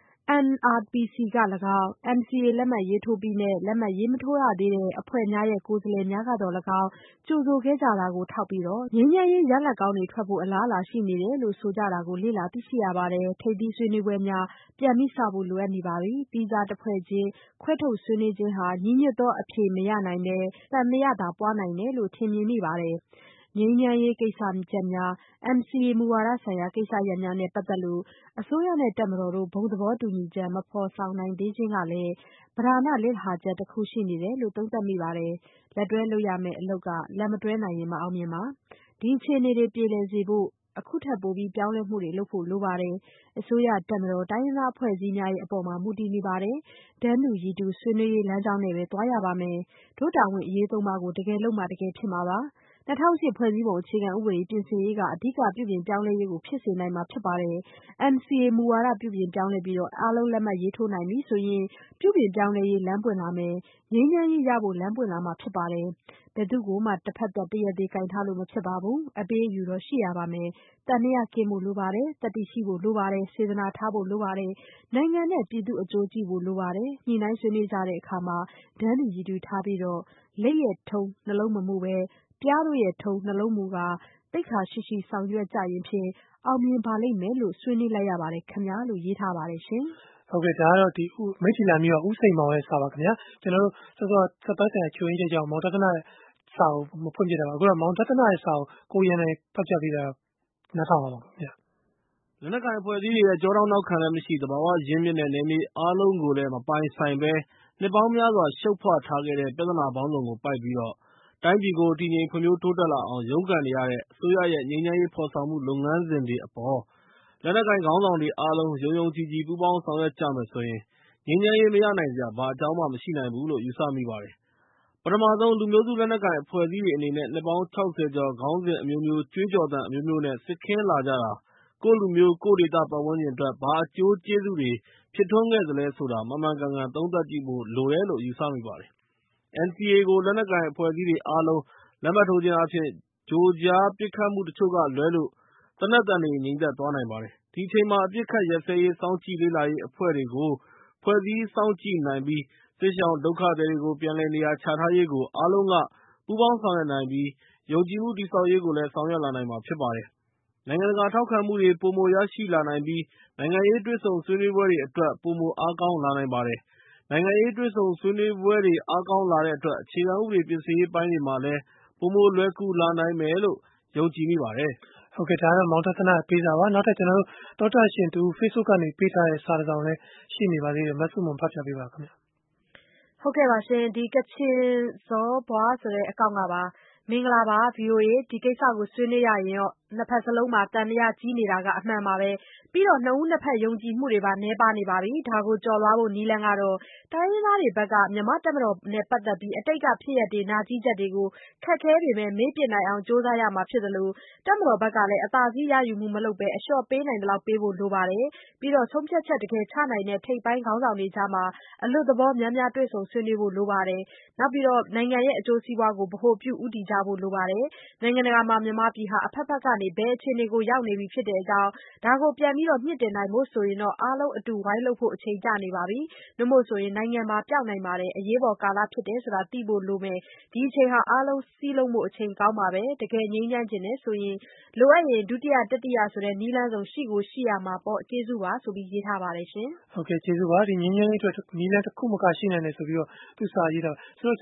NRPC က၎င်း၊ NCA လက်မှတ်ရေးထိုးပြီးနဲ့ လက်မှတ်ရေးမထိုးရသေးတဲ့အဖွဲ့များရဲ့ကိုယ်စားလှယ်များကသော်၎င်း ကြိုဆိုခဲ့ကြတာကိုထောက်ပြီး ငြိမ်းချမ်းရေးရလဒ်ကောင်းတွေထွက်ဖို့အလားအလာရှိနေတယ်လို့ဆိုကြတာကို လေ့လာသိရှိရပါတယ်။ ထိပ်သီးဆွေးနွေးပွဲများပြန်စဖို့လိုအပ်နေပါပြီ။ သီးခြားတဖွဲ့ချင်း ခွဲထုတ်ဆွေးနွေးခြင်းဟာ ညီညွတ်သောအဖြေမရနိုင်ဘဲ သံသယသာပွားနိုင်တယ်လို့ထင်မြင်မိပါတယ်။ ငြိမ်းချမ်းရေးကိစ္စရပ်များ၊ NCA မူဝါဒဆိုင်ရာကိစ္စရပ်များနဲ့ပတ်သက်လို့ အစိုးရနဲ့တပ်မတော်တို့ ဘုံသဘောတူညီချက်မဖော်ဆောင်နိုင်သေးခြင်းကလည်း ပဓာနလစ်ဟာချက်တစ်ခုရှိနေတယ်လို့သုံးသပ်မိပါတယ်။ လက်တွဲလုပ်ရမယ့်အလုပ်က လက်မတွဲနိုင်ရင်မအောင်မြင်ပါ။ ဒီအခြေအနေတွေပြေလည်စေဖို့ အခုထက်ပိုပြီးပြောင်းလဲမှုတွေလုပ်ဖို့လိုပါတယ်။ အစိုးရ၊ တပ်မတော်၊ တိုင်းရင်းသားအဖွဲ့အစည်းများရဲ့အပေါ်မှာမူတည်နေပါတယ်။ တန်းတူရည်တူဆွေးနွေးရေးလမ်းကြောင်းနဲ့ပဲသွားရပါမယ်။ တို့တာဝန်အရေးသုံးပါးကိုတကယ်လုပ်မှတကယ်ဖြစ်မှာပါ။ ၂၀၀၈ ဖွဲ့စည်းပုံအခြေခံဥပဒေပြင်ဆင်ရေးကအဓိကပြုပြင်ပြောင်းလဲရေးကိုဖြစ်စေနိုင်မှာဖြစ်ပါတယ်။ NCA မူဝါဒပြုပြင်ပြောင်းလဲပြီးအားလုံးလက်မှတ်ရေးထိုးနိုင်ပြီဆိုရင် ပြုပြင်ပြောင်းလဲရေးလမ်းပွင့်လာမယ်။ ငြိမ်းချမ်းရေးရဖို့လမ်းပွင့်လာမှာဖြစ်ပါတယ်။ ဘယ်သူ့ကိုမှတဖက်သတ် တရားသေကိုင်ထားလို့မဖြစ်ပါဘူး။ အပေးအယူတော့ရှိရပါမယ်။ သံသယကင်းဖို့လိုပါတယ်။ သတ္တိရှိဖို့လိုပါတယ်။ စေတနာထားဖို့လိုပါတယ်။ နိုင်ငံနဲ့ပြည်သူ့အကျိုးကြည့်ဖို့လိုပါတယ်။ ညှိနှိုင်းဆွေးနွေးကြတဲ့အခါမှာ တန်းတူရည်တူထားပြီး လိပ်ရဲ့ထုံးနှလုံးမမူဘဲ ပျားတို့ရဲ့ထုံးနှလုံးမူကာ သိက္ခာရှိရှိဆောင်ရွက်ကြရင်ဖြင့် အောင်မြင်ပါလိမ့်မယ်လို့ဆွေးနွေးလိုက်ရပါတယ်ခင်ဗျာလို့ရေးထားပါတယ်ရှင်။ဟုတ်ကဲ့ဒါကတော့မိတ္ထီလာမြို့ကဦးစိန်မောင်ရဲ့စာပါခင်ဗျာကျွန်တော်တို့စောစောစက်ပိုင်းဆိုင်ရာချိုးရင်းချက်ကြောင့်မောင်တသနာရဲ့စာကိုမဖွင့်ပြတာပါအခုတော့မောင်တသနာရဲ့စာကိုကိုရန်နိုင်ဖတ်ပြပေးတာနားထောင်ပါခင်ဗျာလက်နက်ကိုင်အဖွဲ့အစည်းတွေရဲ့ကျောထောက်နောက်ခံလည်းမရှိသဘာဝရင်းမြစ်နဲ့နယ်မြေအားလုံးကိုလည်းမပိုင်ဆိုင်ဘဲနှစ်ပေါင်းများစွာရှုပ်ဖွထားခဲ့တဲ့ပြဿနာပေါင်းစုံကိုပိုက်ပြီးတိုင်းပြည်ကိုတည်ငြိမ်ဖွံ့ဖြိုးတိုးတက်လာအောင်ရုန်းကန်နေရတဲ့အစိုးရရဲ့ငြိမ်းချမ်းရေးဖော်ဆောင်မှုလုပ်ငန်းစဉ်တွေအပေါ်လက်နက်ကိုင်ခေါင်းဆောင်တွေအားလုံးယုံယုံကြည်ကြည်ပူးပေါင်းဆောင်ရွက်ကြမယ်ဆိုရင်ငြိမ်းချမ်းရေးမရနိုင်စရာဘာအကြောင်းမှမရှိနိုင်ဘူးလို့ယူဆမိပါတယ်။ ပထမဆုံးလူမျိုးစုလက်နက်ကိုင်အဖွဲ့အစည်းတွေအနေနဲ့နှစ်ပေါင်း60ကျော်ခေါင်းစဉ်အမျိုးမျိုးကြွေးကြော်သံအမျိုးမျိုးနဲ့စစ်ခင်းလာကြတာကိုယ့်လူမျိုးကိုယ့်ဒေသပတ်ဝန်းကျင်အတွက်ဘာအကျိုးကျေးဇူးတွေဖြစ်ထွန်းခဲ့သလဲဆိုတာမှန်မှန်ကန်ကန်သုံးသပ်ကြည့်ဖို့လိုတယ်လို့ယူဆမိပါတယ်။ NCA ကိုလက်နက်ကိုင်အဖွဲ့အစည်းတွေအားလုံးလက်မှတ်ထိုးခြင်းအားဖြင့်ကြိုကြားပစ်ခတ်မှုတချို့ကလွဲလို့သေနတ်သံတွေငြိမ်သက်သွားနိုင်ပါတယ်။ ဒီအချိန်မှာအပစ်အခတ်ရပ်စဲရေးစောင့်ကြည့်လေ့လာရေးအဖွဲ့တွေကိုဖွဲ့စည်းစောင့်ကြည့်နိုင်ပြီးစစ်ရှောင်ဒုက္ခသည်တွေကိုပြန်လည်နေရာချထားရေးကိုအားလုံးကပူးပေါင်းဆောင်ရွက်နိုင်ပြီး ယုံကြည်မှုတည်ဆောက်ရေးကိုလည်းဆောင်ရွက်လာနိုင်မှာဖြစ်ပါတယ်။ နိုင်ငံတကာထောက်ခံမှုတွေပိုမိုရရှိလာနိုင်ပြီးနိုင်ငံရေးတွေ့ဆုံဆွေးနွေးပွဲတွေအတွက်ပိုမိုအားကောင်းလာနိုင်ပါတယ်။ နိုင်ငံရေးတွေ့ဆုံဆွေးနွေးပွဲတွေအားကောင်းလာတဲ့အတွက်အခြေခံဥပဒေပြင်ဆင်ရေးပိုင်းတွေမှာလည်းပိုမိုလွယ်ကူလာနိုင်မယ်လို့ယုံကြည်မိပါတယ်။ဟုတ်ကဲ့ဒါကတော့မောင်တသနာပေးစာပါနောက်ထပ်ကျွန်တော်တို့တောတရှင်သူ Facebook ကနေပေးထားတဲ့စာတစ်စောင်လည်းရှိနေပါသေးတယ်မဆုမွန်ဖတ်ပြပေးပါခင်ဗျာဟုတ်ကဲ့ပါရှင်ဒီကချင်ဇောဘွားဆိုတဲ့အကောင့်ကပါမင်္ဂလာပါ VOA ဒီကိစ္စကိုဆွေးနွေးရရင်ရောနှစ်ဖက်စလုံးမှာတန်တရားကြီးနေတာကအမှန်ပါပဲပြီးတော့နှစ်ဦးနှစ်ဖက်ယုံကြည်မှုတွေပါနည်းပါးနေပါပြီဒါကိုကြော်လွှားဖို့နီးလန်းကတော့တိုင်းရင်းသားတွေဘက်ကမြန်မာတပ်မတော်နဲ့ပတ်သက်ပြီးအတိတ်ကဖြစ်ရပ်တွေနာကျည်းချက်တွေကိုခက်ခဲပေမဲ့မေ့ပြစ်နိုင်အောင်ကြိုးစားရမှာဖြစ်တယ်လို့တပ်မတော်ဘက်ကလည်းအသာစီးရယူမှုမလုပ်ဘဲအလျှော့ပေးနိုင်သလောက်ပေးဖို့လိုပါတယ်ပြီးတော့ဆုံးဖြတ်ချက်တကယ်ချနိုင်တဲ့ထိပ်ပိုင်းခေါင်းဆောင်တွေကြားမှာအလွတ်သဘောများများတွေ့ဆုံဆွေးနွေးဖို့လိုပါတယ်နောက်ပြီးတော့နိုင်ငံရဲ့အကျိုးစီးပွားကိုဗဟိုပြုဦးတည်ကြဖို့လိုပါတယ်နိုင်ငံတကာမှာမြန်မာပြည်ဟာအဖက်ဖက်ကနေဘယ်အခြေအနေကိုရောက်နေပြီဖြစ်တဲ့အကြောင်းဒါကိုပြန်ပြီးတော့မြင့်တင်နိုင်ဖို့ဆိုရင်တော့အားလုံးအတူဝိုင်းလုပ်ဖို့အချိန်ကျနေပါပြီနှမို့ဆိုရင်နိုင်ငံမှာပျောက်နိုင်ပါတယ်အရေးပေါ်ကာလဖြစ်တယ်ဆိုတာသိဖို့လိုမယ်ဒီအချိန်ဟာအားလုံးစည်းလုံးဖို့အချိန်ကောင်းပါပဲတကယ်ငြိမ်းချမ်းချင်တယ်ဆိုရင်လိုအပ်ရင်ဒုတိယတတိယဆိုတဲ့နည်းလမ်းစုံရှိကိုရှိရမှာပေါ့ကျေးဇူးပါဆိုပြီးရေးထားပါတယ်ရှင်ဟုတ်ကဲ့ကျေးဇူးပါဒီငြိမ်းချမ်းရေးအတွက်နည်းလမ်းတစ်ခုမကရှိနိုင်တယ်ဆိုပြီးတော့သူစာရေးတာဆိုတော့ကျွန်တော်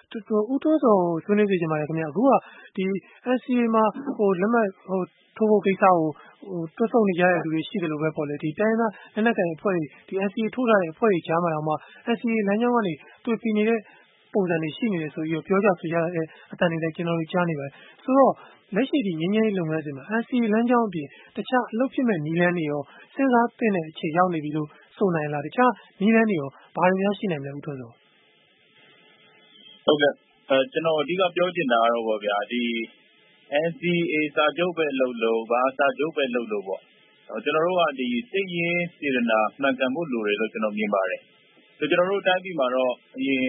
ဦးထွန်းစောဆွေးနွေးစေချင်ပါတယ်ခင်ဗျာအခုကဒီ NCA မှာလက်မှတ်ထိုးဖို့ကိစ္စကိုတွတ်ဆုတ်နေကြတဲ့လူတွေရှိတယ်လို့ပဲပေါ့လေဒီတိုင်းသားလက်နက်ကိုင်အဖွဲ့တွေဒီ NCA ထိုးထားတဲ့အဖွဲ့တွေကြားမှာတော့မှ NCA လမ်းကြောင်းကနေတွေ့ပြီးနေတဲ့ပုံစံတွေရှိနေတယ်ဆိုပြီးပြောကြဆိုကြတဲ့အတန်တွေလည်းကျွန်တော်တို့ကြားနေပါတယ်ဆိုတော့လက်ရှိဒီငင်းငင်းလုပ်ငန်းစဉ်မှာ NCA လမ်းကြောင်းအပြင်တခြားအလုပ်ဖြစ်မဲ့နည်းလမ်းတွေရောစဉ်းစားသင့်တဲ့အခြေရောက်နေပြီလို့ဆိုနိုင်လားတခြားနည်းလမ်းတွေရောဘာတွေများရှိနိုင်မလဲဦးထွန်းစောဟုတ်ကဲ့ကျွန်တော်အဓိကပြောချင်တာကတော့ဗောဗျာဒီ NCA စာချုပ်ပဲလုပ်လို့ဘာစာချုပ်ပဲလုပ်လို့ပေါ့ကျွန်တော်တို့ကဒီစိတ်ရင်းစေတနာမှန်ကန်မှုလိုတယ်လို့ကျွန်တော်မြင်ပါတယ်ဆိုကျွန်တော်တို့တိုင်းပြည်မှာတော့အရင်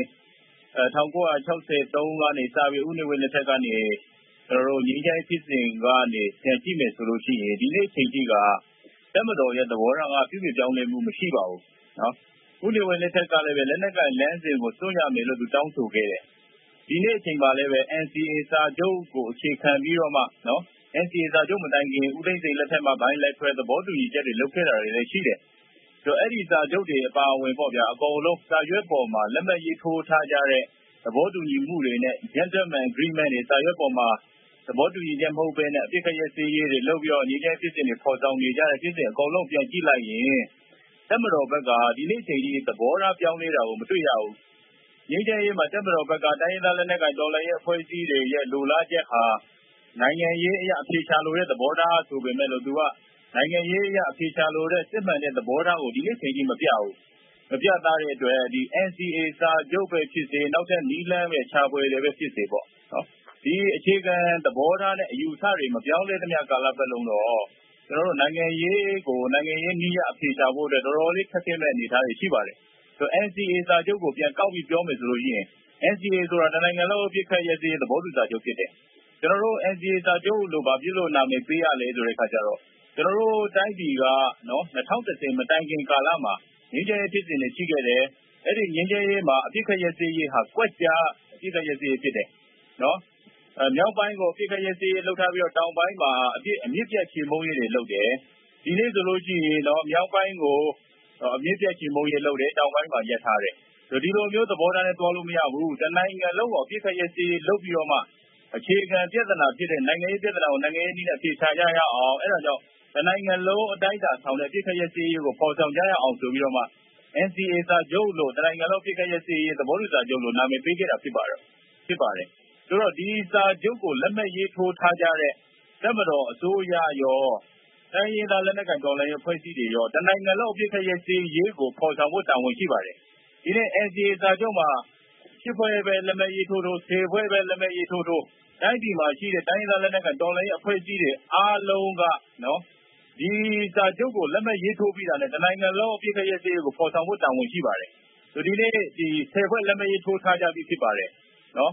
1963ကနေစပြီးဦးနေဝင်းလက်ထက်ကနေကျွန်တော်တို့ငြိမ်းချမ်းဖြစ်စဉ်ကနေပြန်ကြည့်မယ်ဆိုလို့ရှိရင်ဒီနေ့ချိန်ကြီးကတပ်မတော်ရဲ့သဘောထားကပြုပြင်ပြောင်းလဲမှုမရှိပါဘူးနော်ဦးနေဝင်းလက်ထက်ကလည်းပဲလက်နက်ကလမ်းစဉ်ကိုစွန့်ရမယ်လို့သူတောင်းဆိုခဲ့တယ်ဒီနေ့အချိန်မှာလည်းပဲ NCA စာချုပ်ကိုအခြေခံပြီးတော့မှနော် NCA စာချုပ်မတိုင်ခင်ဦးသိန်းစိန်လက်ထက်မှာဘိုင်းလိုက်ခွဲသဘောတူညီချက်တွေလုပ်ခဲ့တာတွေလည်းရှိတယ်ဆိုတော့အဲ့ဒီစာချုပ်တွေအပါအဝင်ပေါ့ဗျာအကုန်လုံးစာရွက်ပေါ်မှာလက်မှတ်ရေးထိုးထားကြတဲ့သဘောတူညီမှုတွေနဲ့ Gentleman Agreement တွေစာရွက်ပေါ်မှာသဘောတူညီချက်မဟုတ်ဘဲနဲ့အပြစ်ခရစီရေးတွေလုပ်ပြီးတော့ညီတဲ့ဖြစ်စဉ်တွေပေါ်ဆောင်နေကြတဲ့ဖြစ်စဉ်အကုန်လုံးပြန်ကြည့်လိုက်ရင်တပ်မတော်ဘက်ကဒီနေ့ချိန်ကြီးသဘောထားပြောင်းလဲတာကိုမတွေ့ရဘူးငြိမ်းချမ်းရေးမှာတပ်မတော်ဘက်ကတိုင်းရင်းသားလက်နက်ကိုင်တော်လှန်ရေးအဖွဲ့အစည်းတွေရဲ့လိုလားချက်ဟာနိုင်ငံရေးအရာအဖြေရှာလိုတဲ့သဘောထားဆိုပေမဲ့လို့သူကနိုင်ငံရေးအရာအဖြေရှာလိုတဲ့စစ်မှန်တဲ့သဘောထားကိုဒီနေ့ချိန်ကြီးမပြဘူးမပြသားတဲ့အတွက်ဒီ NCA စာချုပ်ပဲဖြစ်စေနောက်ထပ်နီးလန်းပဲခြားပွဲတွေပဲဖြစ်စေပေါ့နော်ဒီအခြေခံသဘောထားနဲ့အယူအဆတွေမပြောင်းလဲသမျှကာလပတ်လုံးတော့ကျွန်တော်တို့နိုင်ငံရေးကိုနိုင်ငံရေးနည်းရအဖြေရှာဖို့အတွက်တော်တော်လေးခက်ခဲမဲ့အနေအထားတွေရှိပါတယ်ဆို NCA စာချုပ်ကိုပြန်ကောက်ပြီးပြောမယ်ဆိုလို့ရှိရင် NCA ဆိုတာတနိုင်ငံလုံးအပြစ်ခတ်ရစေသဘောတူစာချုပ်ဖြစ်တယ်ကျွန်တော်တို့ NCA စာချုပ်လို့ဘာဖြစ်လို့နာမည်ပေးရလဲဆိုတဲ့အခါကျတော့ကျွန်တော်တို့တိုင်းပြည်ကနော်2010မတိုင်ခင်ကာလမှာငြိမ်းချမ်းရေးဖြစ်စဉ်တွေရှိခဲ့တယ်အဲ့ဒီငြိမ်းချမ်းရေးမှာအပြစ်ခတ်ရစေရေးဟာကွက်ကြားအပြစ်ခတ်ရစေရေးဖြစ်တယ်နော်မြောက်ပိုင်းကိုအပြစ်ခတ်ရစေရေးလုပ်ထားပြီးတော့တောင်ပိုင်းမှာအမြင့်ပြတ်ချေမှုန်းရေးတွေလုပ်တယ်ဒီနေ့ဆိုလို့ရှိရင်တော့မြောက်ပိုင်းကိုအမြင့်ပြတ်ချေမှုန်းရေးလုပ်တယ်တောင်ပိုင်းမှာရပ်ထားတယ်ဒီလိုမျိုးသဘောထားနဲ့တွားလို့မရဘူးတနိုင်ငံလုံးကိုအပြစ်ခတ်ရစေရေးလုပ်ပြီးတော့မှအခြေခံပြဿနာဖြစ်တဲ့နိုင်ငံရေးပြဿနာကိုနိုင်ငံရေးနည်းနဲ့အဖြေရှာကြရအောင်အဲ့ဒါကြောင့်တနိုင်ငံလုံးအတိုင်းအတာဆောင်တဲ့အပြစ်ခတ်ရစေရေးကိုပေါ်ဆောင်ကြရအောင်ဆိုပြီးတော့မှ NCA စာချုပ်လို့တနိုင်ငံလုံးအပြစ်ခတ်ရစေရေးသဘောတူစာချုပ်လို့နာမည်ပေးခဲ့တာဖြစ်ပါတယ်ဆိုတော့ဒီစာချုပ်ကိုလက်မှတ်ရေးထိုးထားကြတဲ့တပ်မတော်အစိုးရရောတိုင်းရင်းသားလက်နက်ကိုင်တော်လှန်ရေးအဖွဲ့အစည်းတွေရောတနိုင်ငံလုံးအပြစ်ခတ်ရစေရေးကိုပေါ်ဆောင်ဖို့တာဝန်ရှိပါတယ်ဒီနေ့ NCA စာချုပ်မှာ10ဖွဲ့ပဲလက်မှတ်ရေးထိုး10ဖွဲ့ပဲလက်မှတ်ရေးထိုးတိုင်းပြည်မှာရှိတဲ့တိုင်းရင်းသားလက်နက်ကိုင်တော်လှန်ရေးအဖွဲ့အစည်းတွေအားလုံးကနော်ဒီစာချုပ်ကိုလက်မှတ်ရေးထိုးပြီးတာနဲ့တနိုင်ငံလုံးအပြစ်ခတ်ရစေရေးကိုပေါ်ဆောင်ဖို့တာဝန်ရှိပါတယ်ဆိုဒီနေ့ဒီ10ဖွဲ့လက်မှတ်ရေးထိုးထားကြပြီဖြစ်ပါတယ်နော်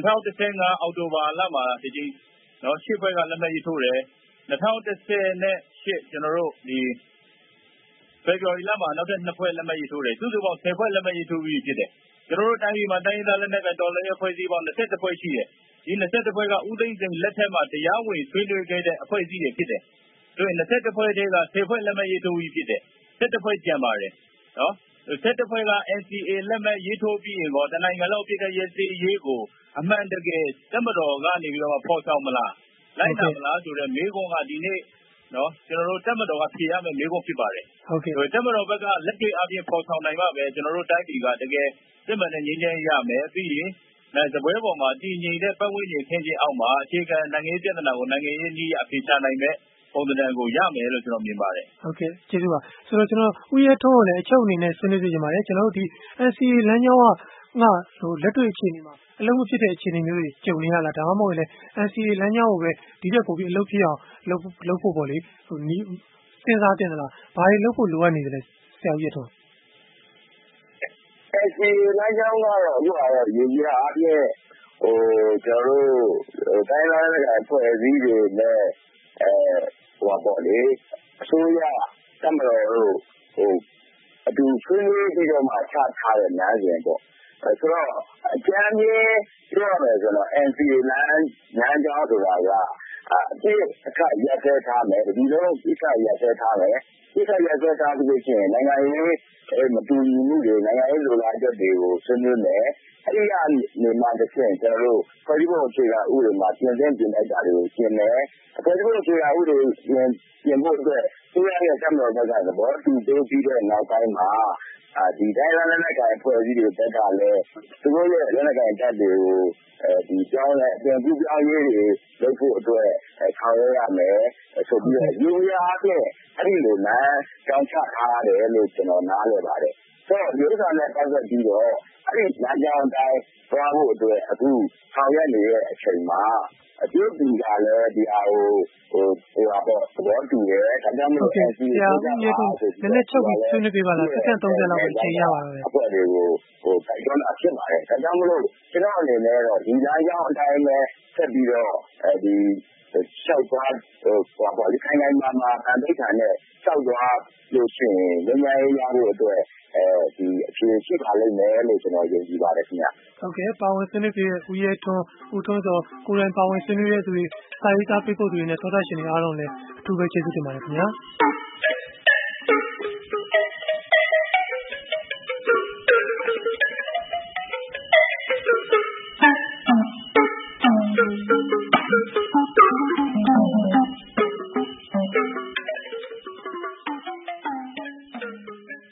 2015အောက်တိုဘာလမှာဒီကြီးနော်10ဖွဲ့ကလက်မှတ်ရေးထိုးတယ်2018ကျွန်တော်တို့ဒီဖေဖော်ဝါရီလမှာနောက်ထပ်2ဖွဲ့လက်မှတ်ရေးထိုးတယ်စုစုပေါင်း10ဖွဲ့လက်မှတ်ရေးထိုးပြီးဖြစ်တယ်ကျွန်တော်တို့တိုင်းပြည်မှာတိုင်းရင်းသားလက်နက်ကိုင်တော်လှန်ရေးအဖွဲ့အစည်းပေါင်း22ဖွဲ့ရှိတယ်ဒီ22ဖွဲ့ကဦးသိန်းစိန်လက်ထက်မှာတရားဝင်ဆွေးနွေးခဲ့တဲ့အဖွဲ့အစည်းတွေဖြစ်တယ်ဆိုရင်22ဖွဲ့တည်းက10ဖွဲ့လက်မှတ်ရေးထိုးပြီးဖြစ်တယ်17ဖွဲ့ကျန်ပါတယ်နော်17ဖွဲ့က NCA လက်မှတ်ရေးထိုးပြီးရင်တော့တနိုင်ငံလုံးပြည်ထရေးစီရေးကိုအမှန်တကယ်တပ်မတော်ကနေပြီးတော့ပေါ်ဆောင်မလားလိုက်တာမလားဆိုတဲ့မေးခွန်းကဒီနေ့နော်ကျွန်တော်တို့တပ်မတော်ကဖြေရမယ့်မေးခွန်းဖြစ်ပါတယ်ဟုတ်ကဲ့တပ်မတော်ဘက်ကလက်တွေ့အပြင်ပေါ်ဆောင်နိုင်မှပဲကျွန်တော်တို့တိုင်းပြည်ကတကယ်စစ်မှန်တဲ့ငြိမ်းချမ်းရေးရမယ်ပြီးရင်စပွဲပေါ်မှာတည်ငြိမ်တဲ့ပတ်ဝန်းကျင်ခင်းချင်းအောက်မှာအခြေခံနိုင်ငံရေးပြဿနာကိုနိုင်ငံရေးနည်းအဖြေရှာနိုင်မဲ့ပုံသဏ္ဍာန်ကိုရမယ်လို့ကျွန်တော်မြင်ပါတယ်ဟုတ်ကဲ့ကျေးဇူးပါဆိုတော့ကျွန်တော်ဦးရဲထွန်းကိုလည်းအချုပ်အနေနဲ့ဆွေးနွေးပြချင်ပါတယ်ကျွန်တော်တို့ဒီ NCA လမ်းကြောင်းကလက်တွေ့အခြေအနေမှာအလုံးမဖြစ်တဲ့အခြေအနေမျိုးတွေကြုံနေရလားဒါမှမဟုတ်လည်း NCA လမ်းကြောင်းကိုပဲဒီတက်ပို့ပြီးအလုပ်ဖြစ်အောင်လုပ်ဖို့ပေါ့လေစဉ်းစားတင်သလားဘာတွေလုပ်ဖို့လိုအပ်နေတယ်လဲဆရာဦးရဲထွန်း NCA လမ်းကြောင်းကတော့အခုကတော့ရေကြီးအားဖြင့်ကျွန်တော်တို့တိုင်းသားတွေအဖွဲ့အစည်းတွေနဲ့ပေါ့လေအစိုးရတပ်မတော်တို့အတူဆွေးနွေးပြီးတော့မှချထားတဲ့လမ်းစဉ်ပေါ့ဆိုတော့အကြမ်းမြင်ပြောရမယ်ဆိုတော့ NCA လမ်းကြောင်းဆိုတာကအပြည့်အခက်ရပ်စဲထားမယ်ဒီလိုပြစ်ခတ်ရပ်စဲထားမယ်ပြစ်ခတ်ရပ်စဲထားပြီးချင်းနိုင်ငံရေးမတူညီမှုတွေနိုင်ငံရေးလိုလားချက်တွေကိုဆွေးနွေးမယ်အဲ့ဒီကနေမှတစ်ချက်ကျွန်တော်တို့ဖွဲ့စည်းပုံအခြေခံဥပဒေမှာပြင်ဆင်ပြင်လိုက်တာတွေကိုပြင်မယ်ဖွဲ့စည်းပုံအခြေခံဥပဒေပြင်ဖို့အတွက်သူရရဲ့တပ်မတော်ဘက်ကသဘောတူပေးပြီးတဲ့နောက်ပိုင်းမှာဒီတိုင်းလက်နက်ကိုင်ဖွဲ့စည်းတွေဘက်ကလည်းသူတို့ရဲ့လက်နက်ကိုင်တပ်တွေကိုဒီကြောင်းနဲ့အပြင်ပြုပြောင်းရေးတွေလုပ်ဖို့အတွက်ဆောင်ရွက်ရမယ်ဆိုပြီးတော့ယူရအပြင်အဲ့ဒီလိုမှကြောင်းချထားရတယ်လို့ကျွန်တော်နားလည်ပါတယ်ဆိုတော့ဒီဥစ္စာနဲ့ပတ်သက်ပြီးတော့အဲ့ဒီလမ်းကြောင်းတိုင်းသွားဖို့အတွက်အခုဆောင်ရွက်နေတဲ့အချိန်မှာအကျိုးတူကလည်းဒီဟာကိုသဘောတူတယ်ဒါကြောင့်မို့ဆရာဦးမြေကိုနည်းနည်းချုပ်ပြီးဆွေးနွေးပေးပါလားစက္ကန့်30လောက်ပဲချိန်ရပါတော့အဖွဲ့တွေကိုတိုက်တွန်းတာဖြစ်ပါတယ်ဒါကြောင့်မို့လို့ကျွန်တော်အနေနဲ့တော့ဒီလမ်းကြောင်းအတိုင်းပဲဆက်ပြီးတော့ဒီလျှောက်သွားပေါ်ဒီခိုင်မာအန်တိတ်ခံနဲ့လျှောက်သွားလို့ရှိရင်ဉာဏ်ရည်ရဖို့အတွက်ဒီအခြေရှိပါလိမ့်မယ်လို့ကျွန်တော်ယုံကြည်ပါတယ်ခင်ဗျဟုတ်ကဲ့ပါဝင်ဆွေးနွေးပေးတဲ့ဦးရဲထွန်းဦးထွန်းစောကိုယ်တိုင်ပါဝင်ဆွေးနွေးတဲ့သူတွေစာရေးသားပေးပို့သူတွေနဲ့သောသားရှင်တွေအားလုံးလည်းအထူးပဲကျေးဇူးတင်ပါတယ်ခင်ဗျာ